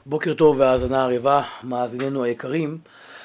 בוקר טוב והאזנה ערבה, מאזיננו היקרים.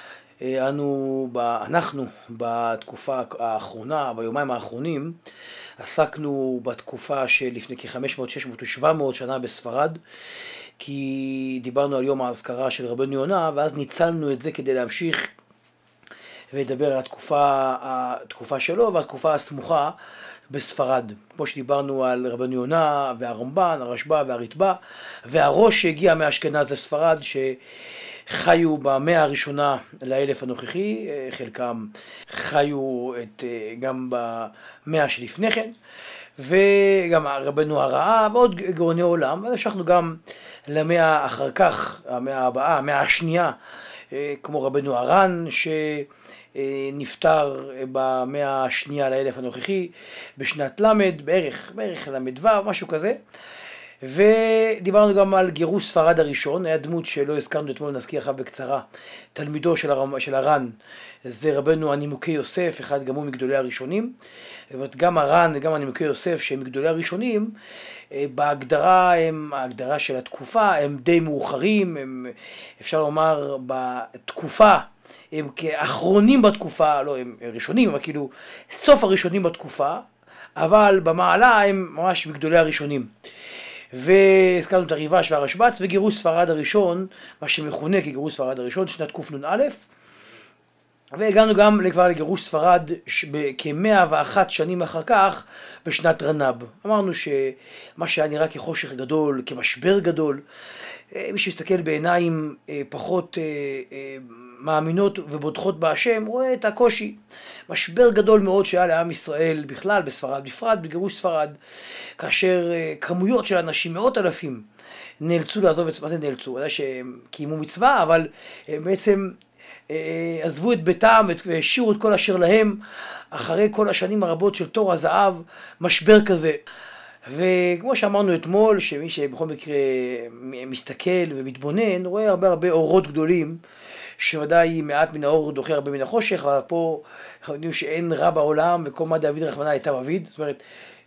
אנחנו בתקופה האחרונה, ביומיים האחרונים, עסקנו בתקופה של לפני כ-500, 600 ו-700 שנה בספרד, כי דיברנו על יום האזכרה של רבנו יונה, ואז ניצלנו את זה כדי להמשיך ולדבר על התקופה שלו והתקופה הסמוכה בספרד. כמו שדיברנו על רבנו יונה והרמב"ן, הרשב"א והרתב"א, והראש שהגיע מאשכנז לספרד, שחיו במאה הראשונה לאלף הנוכחי, חלקם חיו גם במאה שלפני כן, וגם רבנו הרעה ועוד גאוני עולם. ואז המשכנו גם למאה אחר כך, המאה הבאה, המאה השנייה, כמו רבנו הר"ן, נפטר במאה השנייה לאלף הנוכחי, בשנת למד, בערך למד ו', משהו כזה. ודיברנו גם על גירוש ספרד הראשון, היה דמות שלא הזכרנו אתמול, נזכיר אחר בקצרה, תלמידו של הר"ן, זה רבנו הנימוקי יוסף, אחד גם הוא מגדולי הראשונים. גם הר"ן וגם הנימוקי יוסף שהם מגדולי הראשונים, ההגדרה של התקופה, הם די מאוחרים, אפשר לומר בתקופה, הם כאחרונים בתקופה, לא הם ראשונים, אבל כאילו סוף הראשונים בתקופה, אבל במעלה הם ממש מגדולי הראשונים. והזכרנו את הריב"ש והרשב"ץ וגירוש ספרד הראשון, מה שמכונה כגירוש ספרד הראשון, שנת קנ"א, והגענו גם כבר לגירוש ספרד כ-101 שנים אחר כך, בשנת רנ"ב. אמרנו שמה שהיה נראה כחושך גדול, כמשבר גדול, מי שמסתכל בעיניים פחות מאמינות ובוטחות בהשם, רואה את הקושי. משבר גדול מאוד שהיה לעם ישראל בכלל, בספרד בפרט, בגירוש ספרד, כאשר כמויות של אנשים, מאות אלפים, נאלצו לעזוב את ספרד. נאלצו, יודע שהם קיימו מצווה, אבל הם בעצם עזבו את ביתם והשאירו את כל אשר להם, אחרי כל השנים הרבות של תור הזהב, משבר כזה. וכמו שאמרנו אתמול, שמי שבכל מקרה מסתכל ומתבונן, רואה הרבה אורות גדולים, שוודאי מעט מן האור דוחה הרבה מן החושך, אבל פה אנחנו יודעים שאין רע בעולם, וכל מה דוד רחמנא היטב אביד. זאת אומרת,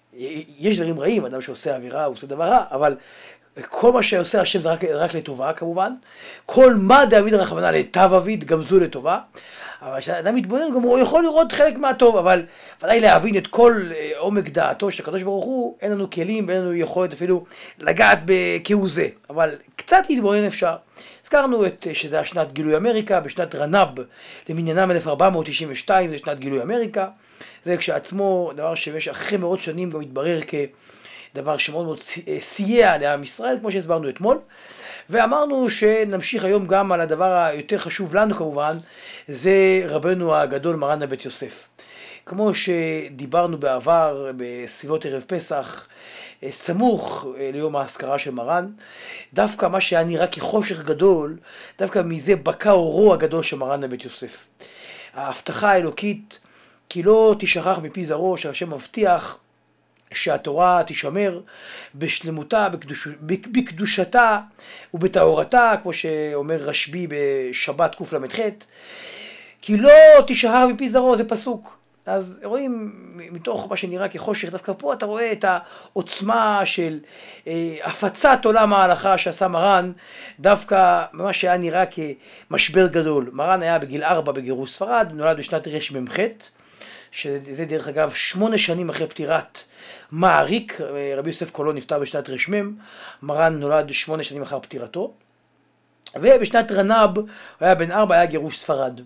יש דברים רעים, אדם שעושה עבירה הוא עושה דבר רע, אבל כל מה שעושה השם זה רק לטובה כמובן. כל מה דוד רחמנא היטב אביד גם זו לטובה. אבל כשאדם מתבונן גם הוא יכול לראות חלק מהטוב, אבל ודאי להבין את כל עומק דעתו של הקדוש ברוך הוא, אין לנו כלים ואין לנו יכולת אפילו לגעת כהוא זה, אבל קצת להתבונן אפשר. הזכרנו שזה השנת גילוי אמריקה, בשנת רנ"ב למניינם 1492, זה שנת גילוי אמריקה. זה כשעצמו דבר שבש אחרי מאות שנים גם מתברר כדבר שמאוד מאוד סייע לעם ישראל, כמו שהסברנו אתמול. ואמרנו שנמשיך היום גם על הדבר היותר חשוב לנו כמובן, זה רבנו הגדול מרן הבית יוסף. כמו שדיברנו בעבר בסביבות ערב פסח, סמוך ליום האזכרה של מרן, דווקא מה שהיה נראה כחושך גדול, דווקא מזה בקע אורו הגדול של מרן הבית יוסף. ההבטחה האלוקית, כי לא תשכח מפי זרעו, שהשם מבטיח שהתורה תשמר בשלמותה, בקדושתה ובטהרתה, כמו שאומר רשב"י בשבת קל"ח, כי לא תשכח מפי זרעו, זה פסוק. אז רואים מתוך מה שנראה כחושך, דווקא פה אתה רואה את העוצמה של הפצת עולם ההלכה שעשה מרן, דווקא מה שהיה נראה כמשבר גדול. מרן היה בגיל 4 בגירוש ספרד, נולד בשנת רמ"ח, שזה דרך אגב 8 שנים אחרי פטירת מעריק. רבי יוסף קולו נפטר בשנת רמ"ם, מרן נולד 8 שנים אחר פטירתו, ובשנת רנ"ב, הוא היה בן 4, היה גירוש ספרד.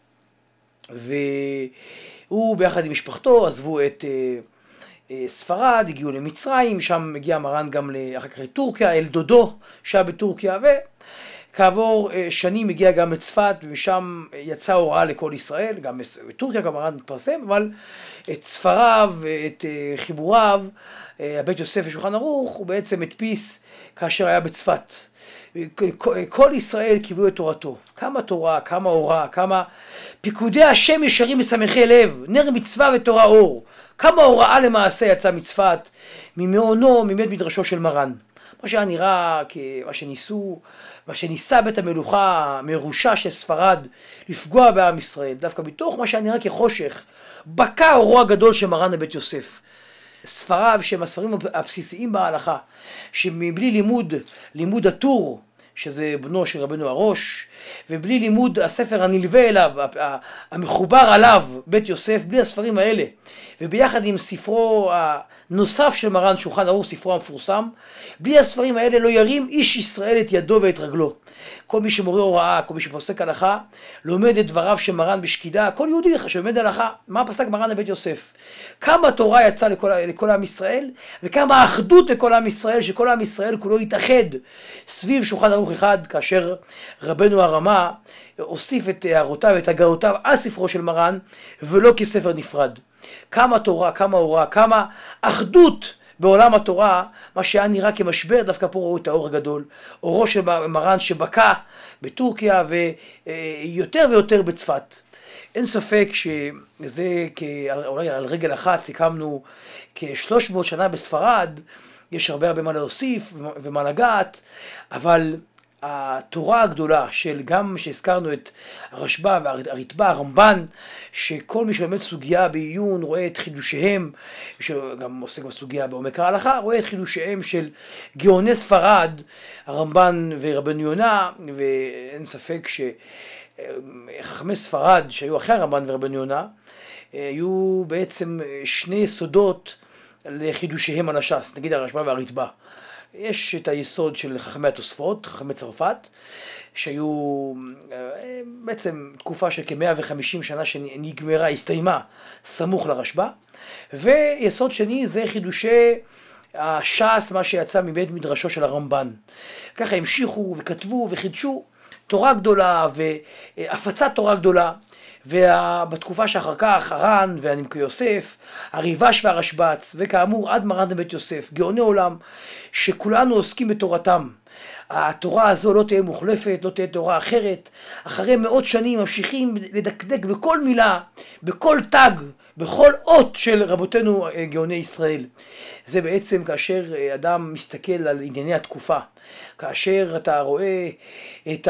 והוא ביחד עם משפחתו עזבו את ספרד, הגיעו למצרים, שם הגיע מרן גם אחר כך לטורקיה, אל דודו שהיה בטורקיה, וכעבור שנים הגיע גם לצפת, ושם יצא הוראה לכל ישראל, גם בטורקיה גם מרן מתפרסם, אבל את ספריו ואת חיבוריו, הבית יוסף ושולחן ערוך, הוא בעצם הדפיס כאשר היה בצפת. כל ישראל קיבלו את תורתו. כמה תורה, כמה אורה, כמה פיקודי השם ישרים משמחי לב, נר מצווה ותורה אור. כמה הוראה למעשה יצא מצפת, ממעונו, מבית מדרשו של מרן. מה שהיה נראה מה שניסה בית המלוכה המרושע של ספרד לפגוע בעם ישראל, דווקא בתוך מה שהיה נראה כחושך, בקע אורו הגדול של מרן הבית יוסף. ספריו שהם הספרים הבסיסיים בהלכה, שמבלי לימוד הטור שזה בנו של רבנו הראש, ובלי לימוד הספר הנלווה אליו, המחובר עליו, בית יוסף, בלי הספרים האלה, וביחד עם ספרו הנוסף של מרן, שולחן ערוך, ספרו המפורסם, בלי הספרים האלה לא ירים איש ישראל את ידו ואת רגלו. כל מי שמורה הוראה, כל מי שפוסק הלכה, לומד את דבריו של מרן בשקידה. כל יהודי שלומד הלכה, מה פסק מרן לבית יוסף? כמה תורה יצא לכל עם ישראל, וכמה אחדות לכל עם ישראל, שכל עם ישראל כולו יתאחד סביב שולחן ערוך אחד, כאשר רבנו הרמ"א הוסיף את הערותיו ואת הגאותיו על ספרו של מרן, ולא כספר נפרד. כמה תורה, כמה הוראה, כמה אחדות בעולם התורה, מה שהיה נראה כמשבר, דווקא פה ראו את האור הגדול. אורו של מרן שבקע בטורקיה ויותר ויותר בצפת. אין ספק שזה אולי על רגל אחת סיכמנו כ-300 שנה בספרד, יש הרבה מה להוסיף ומה לגעת, אבל התורה הגדולה של גם שהזכרנו את הרשב"א והרתב"א, הרמב"ן, שכל מי שלומד סוגיה בעיון רואה את חידושיהם, שגם עוסק בסוגיה בעומק ההלכה, רואה את חידושיהם של גאוני ספרד, הרמב"ן ורבנו יונה, ואין ספק שחכמי ספרד שהיו אחרי הרמב"ן ורבנו יונה, היו בעצם שני יסודות לחידושיהם על הש"ס, נגיד הרשב"א והרתב"א. יש את היסוד של חכמי התוספות, חכמי צרפת, שהיו בעצם תקופה של כ-150 שנה שנגמרה, הסתיימה, סמוך לרשב"א. ויסוד שני זה חידושי הש"ס, מה שיצא מבית מדרשו של הרמב"ן. ככה המשיכו וכתבו וחידשו תורה גדולה והפצת תורה גדולה. ובתקופה שאחר כך הר"ן והנימקי יוסף, הריב"ש והרשב"ץ, וכאמור עד מרן לבית יוסף, גאוני עולם שכולנו עוסקים בתורתם. התורה הזו לא תהיה מוחלפת, לא תהיה תורה אחרת. אחרי מאות שנים ממשיכים לדקדק בכל מילה, בכל תג, בכל אות של רבותינו גאוני ישראל. זה בעצם כאשר אדם מסתכל על ענייני התקופה, כאשר אתה רואה את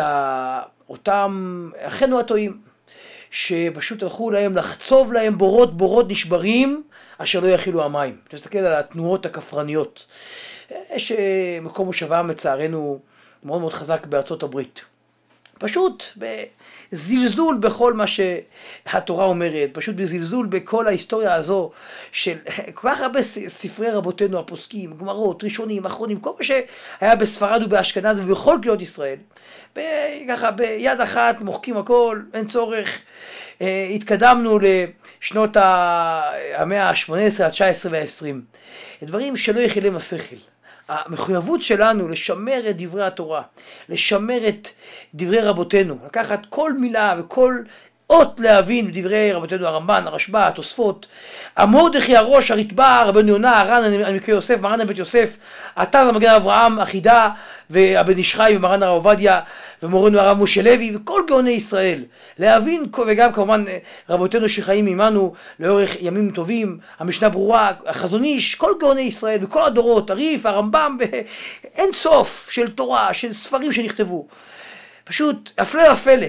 אותם אחינו הטועים, שפשוט הלכו להם לחצוב להם בורות נשברים אשר לא יכילו המים. תסתכל על התנועות הכפרניות. יש מקום מושבם לצערנו מאוד מאוד חזק בארצות הברית. פשוט בזלזול בכל מה שהתורה אומרת, פשוט בזלזול בכל ההיסטוריה הזו של כל כך הרבה ספרי רבותינו הפוסקים, גמרות, ראשונים, אחרונים, כל מה שהיה בספרד ובאשכנז ובכל קהילות ישראל. ככה ביד אחת מוחקים הכל, אין צורך. התקדמנו לשנות המאה ה-18, ה-19 וה-20. דברים שלא יחילם השכל. המחויבות שלנו לשמר את דברי התורה, לשמר את דברי רבותינו, לקחת כל מילה וכל אות להבין בדברי רבותינו, הרמב"ן, הרשב"א, התוספות, המרדכי הראש, הרתב"א, רבנו יונה, הר"ן, הנימקי יוסף, מרן לבית יוסף, עטר למגן אברהם, החידה, והבן איש חי ומרן הרב עובדיה, ומורנו הרב משה לוי, וכל גאוני ישראל, להבין, וגם כמובן רבותינו שחיים עמנו לאורך ימים טובים, המשנה ברורה, החזון איש, כל גאוני ישראל, בכל הדורות, הריף, הרמב"ם, אין סוף של תורה, של ספרים שנכתבו. פשוט, הפלא ופלא.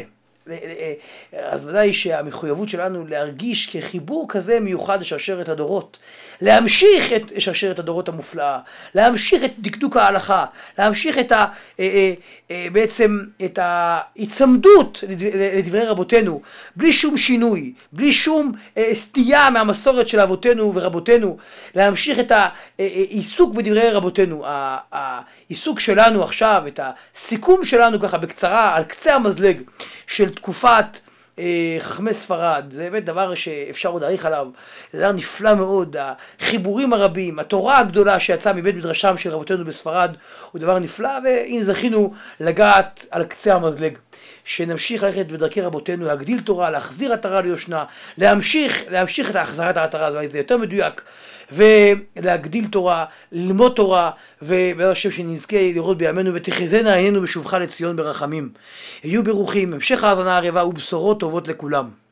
אז ודאי שהמחויבות שלנו להרגיש כחיבור כזה מיוחד לשרשרת הדורות, להמשיך את שרשרת הדורות המופלאה, להמשיך את דקדוק ההלכה, להמשיך בעצם את ההצמדות לדברי רבותינו, בלי שום שינוי, בלי שום סטייה מהמסורת של אבותינו ורבותינו, להמשיך את העיסוק בדברי רבותינו. העיסוק שלנו עכשיו, את הסיכום שלנו ככה בקצרה, על קצה המזלג של תקופת חכמי ספרד, זה באמת דבר שאפשר עוד להעריך עליו, זה דבר נפלא מאוד, החיבורים הרבים, התורה הגדולה שיצאה מבית מדרשם של רבותינו בספרד, הוא דבר נפלא, והנה זכינו לגעת על קצה המזלג. שנמשיך ללכת בדרכי רבותינו, להגדיל תורה, להחזיר עטרה ליושנה, להמשיך את החזרת העטרה, זה יותר מדויק, ולהגדיל תורה, ללמוד תורה, ובעזרת השם שנזכה לראות בימינו ותחזינה עינינו בשובך לציון ברחמים. היו ברוכים, המשך האזנה ערבה ובשורות טובות לכולם.